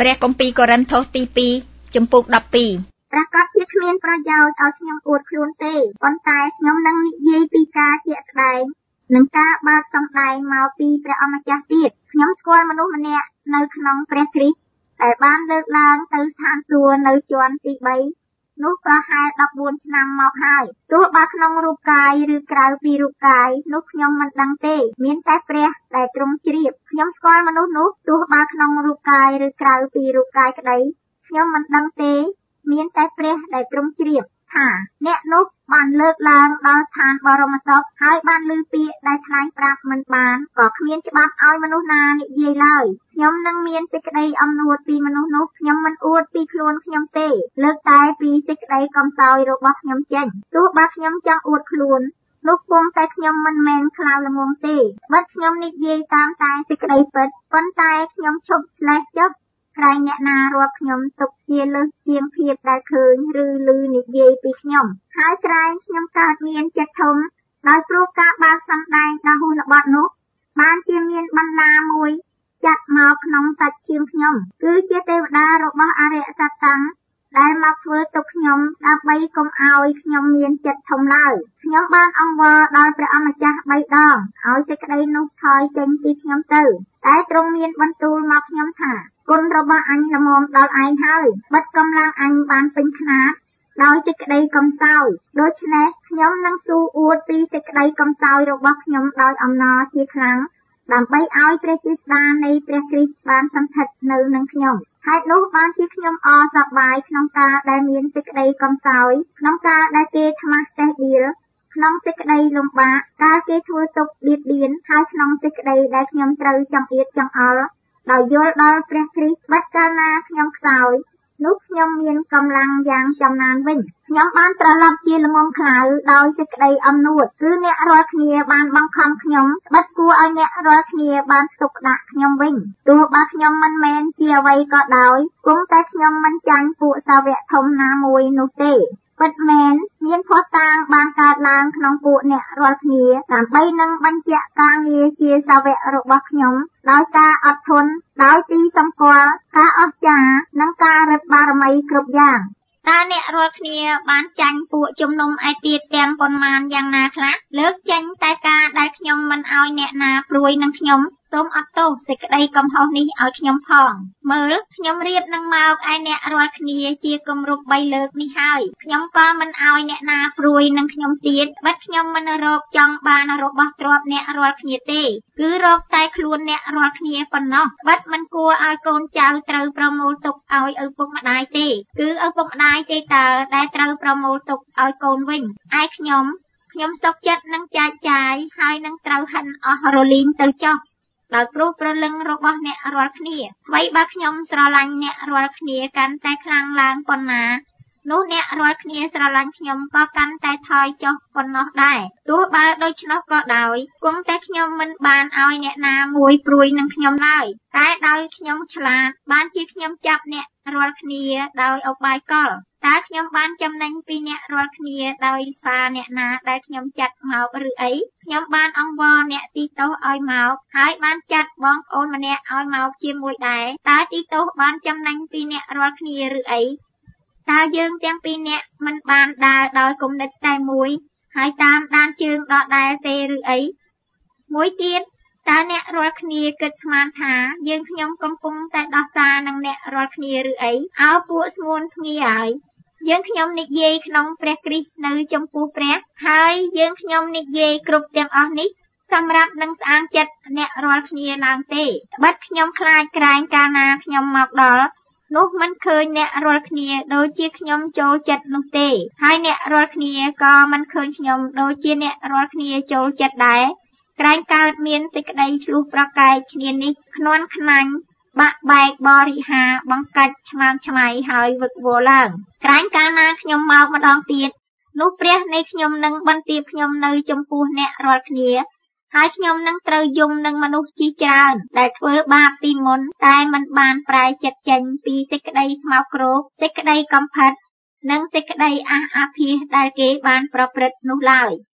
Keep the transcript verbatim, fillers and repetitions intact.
ព្រះគម្ពីរកូរិនថូសទីពីរចំពុកដប់ពីរប្រកាសជាគ្មានប្រយោជន៍ឲ្យខ្ញុំអួតខ្លួនទេប៉ុន្តែខ្ញុំនឹងនិយាយពីការជាក់ស្ដែងនិងការបើកសម្ដែងមកពីព្រះអម្ចាស់ទៀតខ្ញុំស្គាល់មនុស្សម្នាក់នៅក្នុងព្រះគ្រីស្ទដែលបានលើកឡើងទៅស្ថានសួគ៌នៅជាន់ទីបីនោះប្រហែលដប់បួនឆ្នាំមកហើយទោះបើក្នុងរូបកាយឬក្រៅពីរូបកាយនោះខ្ញុំមិនដឹងទេមានតែព្រះដែលទ្រង់ជ្រាបខ្ញុំស្គាល់មនុស្សនោះទោះបើក្នុងរូបកាយឬក្រៅពីរូបកាយក្តីខ្ញុំមិនដឹងទេមានតែព្រះដែលទ្រង់ជ្រាបថាអ្នកនោះបានលើកឡើងដល់ឋានបរមសុខហើយបានលើពាក្យដែលថ្លែងប្រាប់មិនបានក៏គ្មានច្បាប់ឲ្យមនុស្សណានិយាយឡើយខ្ញុំនឹងមានសេចក្តីអំណួតពីមនុស្សនោះខ្ញុំមិនអួតពីខ្លួនខ្ញុំទេលើកតែពីសេចក្តីកំសោយរបស់ខ្ញុំចេញទោះបើខ្ញុំចង់អួតខ្លួននោះគង់តែខ្ញុំមិនមែនខ្លាចល្ងងទេបើខ្ញុំនិយាយតាមតែសេចក្តីពិតប៉ុន្តែខ្ញុំឈប់ស្លេះចុះក្រែងអ្នកណារាប់ខ្ញុំទុកជាលើសជាងភាពដែលឃើញឬឮនិយាយពីខ្ញុំហើយក្រែងខ្ញុំកើតមានចិត្តធំដោយព្រោះការបើកសម្ដែងដ៏ហួសល្បត់នោះបានជាមានបណ្ដាមួយចាត់មកក្នុងសាច់ឈាមខ្ញុំគឺជាទេវតារបស់អរិយសត្តាំងដែលមកធ្វើទុកខ្ញុំដើម្បីកុំឲ្យខ្ញុំមានចិត្តធំឡើយខ្ញុំបានអង្វរដល់ព្រះអម្ចាស់បីដងឲ្យសេចក្តីនោះថយចេញពីខ្ញុំទៅតែទ្រង់មានបន្ទូលមកខ្ញុំថាគុណរបស់អញល្មមដល់ឯងហើយបិទកម្លាំងអញបានពេញខ្នាតដោយសេចក្តីកំសោយដូច្នេះខ្ញុំនឹងស៊ូអួតពីសេចក្តីកំសោយរបស់ខ្ញុំដោយអំណរជាខ្លាំងដើម្បីឲ្យព្រះជាស្ដានៃព្រះគ្រីស្ទបានសន្ធិដ្ឋនៅនឹងខ្ញុំហេតុនោះបានជាខ្ញុំអរសប្បាយក្នុងការដែលមានសេចក្តីកំសោយក្នុងការដែលគេថ្មាស់តេះដៀលក្នុងសេចក្តីលំបាកការគេធ្វើទុកបៀតបៀនហើយក្នុងសេចក្តីដែលខ្ញុំត្រូវចង្អៀតចង្អល់ដោយយល់ដល់ព្រះគ្រីស្ទបាត់កាលណាខ្ញុំខ្សោយនោះខ្ញុំមានកម្លាំងយ៉ាងចំណានវិញខ្ញុំបានត្រឡប់ជាល្ងងខ្លៅដោយសេចក្តីអំនួតគឺអ្នករាល់គ្នាបានបង្ខំខ្ញុំបិទគួរឲ្យអ្នករាល់គ្នាបានទុកដាក់ខ្ញុំវិញទោះបើខ្ញុំមិនមែនជាអ្វីក៏ដោយគង់តែខ្ញុំមិនចាញ់ពួកសាវកធំណាមួយនោះទេពិតមែនមានភស្តុតាងបានកើតឡើងក្នុងពួកអ្នករាល់គ្នាដើម្បីនឹងបញ្ជាក់ការងារជាសាវករបស់ខ្ញុំដោយការអត់ធន់ដោយទីសម្គាល់ការអស្ចារ្យនិងការរឹតបារមីគ្រប់យ៉ាងតើអ្នករាល់គ្នាបានចាញ់ពួកជំនុំឯទៀតទាំងប៉ុន្មានយ៉ាងណាខ្លះលើកចេញតែការដែលខ្ញុំមិនឲ្យអ្នកណាព្រួយនឹងខ្ញុំសូមអត់ទោសសេចក្តីកំហុសនេះឲ្យខ្ញុំផងមើលខ្ញុំរៀបនឹងមកឯអ្នករាល់គ្នាជាគម្រប់បីលើកនេះហើយខ្ញុំក៏មិនឲ្យអ្នកណាព្រួយនឹងខ្ញុំទៀតបាត់ខ្ញុំមិនរកចង់បានរបស់ទ្រព្យអ្នករាល់គ្នាទេគឺរកតែខ្លួនអ្នករាល់គ្នាប៉ុណ្ណោះបាត់មិនគួរឲ្យកូនចៅត្រូវប្រមូលទុកឲ្យឪពុកម្ដាយទេគឺឪពុកម្ដាយទេតើដែលត្រូវប្រមូលទុកឲ្យកូនវិញឯខ្ញុំខ្ញុំសុខចិត្តនឹងចែកចាយហើយនឹងត្រូវហិនអស់រលីងទៅចុះដោយព្រោះប្រលឹងរបស់អ្នករាល់គ្នាអ្វីបើខ្ញុំស្រឡាញ់អ្នករាល់គ្នាកាន់តែខ្លាំងឡើងប៉ុណ្ណានោះអ្នករាល់គ្នាស្រឡាញ់ខ្ញុំក៏កាន់តែថយចុះប៉ុណ្ណោះដែរទោះបើដូច្នោះក៏ដោយគង់តែខ្ញុំមិនបានឲ្យអ្នកណាមួយព្រួយនឹងខ្ញុំឡើយតែដោយខ្ញុំឆ្លាតបានជាខ្ញុំចាប់អ្នករាល់គ្នាដោយឧបាយកលតើខ្ញុំបានចំណេញពីអ្នករាល់គ្នាដោយសារអ្នកណាដែលខ្ញុំចាត់មកឬអីខ្ញុំបានអង្វរអ្នកទីតូសឲ្យមកហើយបានចាត់បងប្អូនម្នាក់ឲ្យមកជាមួយដែរតើទីតូសបានចំណេញពីអ្នករាល់គ្នាឬអីតើយើងទាំងពីរនាក់មិនបានដើរដោយគំនិតតែមួយហើយតាមដានជើងដដែលទេឬអីមួយទៀតតើអ្នករាល់គ្នាគិតស្មានថាយើងខ្ញុំកំពុងតែដោះសារនឹងអ្នករាល់គ្នាឬអីអោពួកស្ងួនភ្ងាហើយយើងខ្ញុំនិយាយក្នុងព្រះគ្រីស្ទនៅចំពោះព្រះហើយយើងខ្ញុំនិយាយគ្រប់ទាំងអស់នេះសម្រាប់នឹងស្អាងចិត្តអ្នករាល់គ្នាឡើងទេបាត់ខ្ញុំខ្លាចក្រែងកាលណាខ្ញុំមកដល់នោះមិនឃើញអ្នករាល់គ្នាដូចជាខ្ញុំចូលចិត្តនោះទេហើយអ្នករាល់គ្នាក៏មិនឃើញខ្ញុំដូចជាអ្នករាល់គ្នាចូលចិត្តដែរក្រែងកើតមានសេចក្តីឆ្លោះប្រកែកឈ្នានីសខ្នាន់ខ្នាញ់បាក់បែកបរិហាបង្កាច់ឆ្មាំឆ្មៃហើយវឹកវរឡើងក្រែងកាលណាខ្ញុំមកម្ដងទៀតនោះព្រះនៃខ្ញុំនឹងបន្ទាបខ្ញុំនៅចំពោះអ្នករាល់គ្នាហើយខ្ញុំនឹងត្រូវយំនឹងមនុស្សជាច្រើនដែលធ្វើបាបពីមុនតែមិនបានប្រែចិត្តចេញពីសេចក្តីស្មោកគ្រោកសេចក្តីកំផិតនិងសេចក្តីអះអាភាសដែលគេបានប្រព្រឹត្តនោះឡើយ